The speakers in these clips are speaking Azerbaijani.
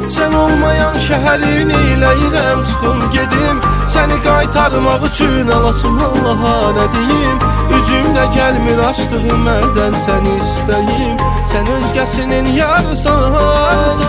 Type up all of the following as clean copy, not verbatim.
Sən olmayan şəhərin eyləyirəm çıxım gedim, səni qaytarmaq üçün alasım Allaha nə deyim. Üzümdə gəlmir açdığım əldən səni istəyim, sən özgəsinin yarısan.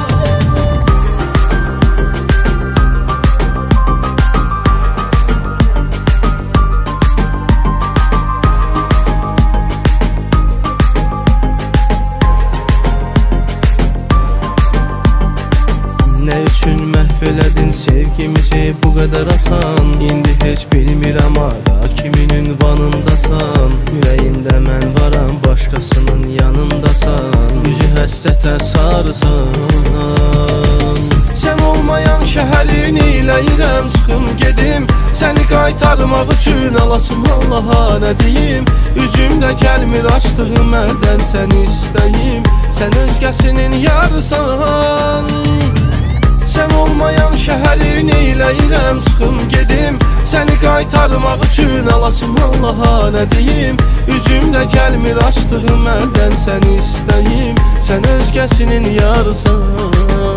Nə üçün məhv elədin sevgimizi bu qədər asan? İndi heç bilmirəm ara kimin ünvanındasan. Ürəyində mən varam, başqasının yanındasan. Üzü həsrətə sarısan. Sən olmayan şəhərin eyləyirəm çıxım gedim, səni qaytarmaq üçün alasım Allaha nə deyim. Üzümdə gəlmir açdığım əldən səni istəyim, sən özgəsinin yarısan. Sən olmayan şəhərin eyləyirəm çıxım gedim, səni qaytarmaq üçün alasım Allaha nə deyim. Üzümdə gəlmir açdığım əldən səni istəyim, sən özgəsinin yarısan.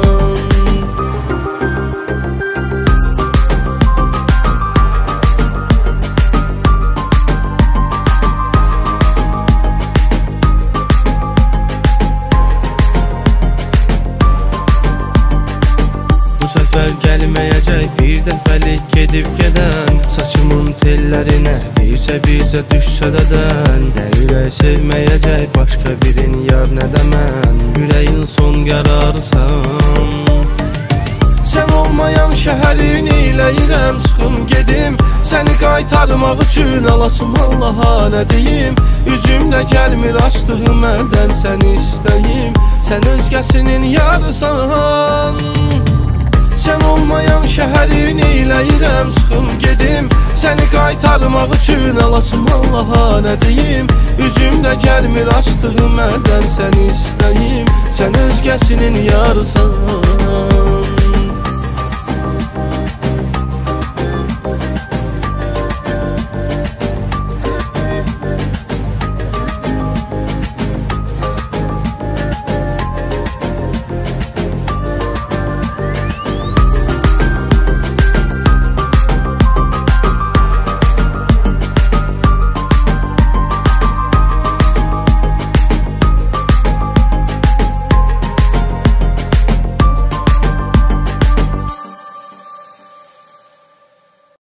Gəlməyəcək bir dəfəlik gedib gedən, saçımın tellərinə bircə düşsə dədən. Nə ürək sevməyəcək başqa birin yar nə də mən, ürəyin son qərarısan. Sən olmayan şəhərin eyləyirəm çıxım gedim, səni qaytarmaq üçün alasım Allaha nə deyim. Üzümdə gəlmir açdığım əldən səni istəyim, sən özgəsinin yarısan. Sən olmayan şəhərin eyləyirəm çıxım gedim, səni qaytarmaq üçün alasım Allaha nə deyim. Üzümdə gəlmir açdığım əldən səni istəyim, sən özgəsinin yarısan.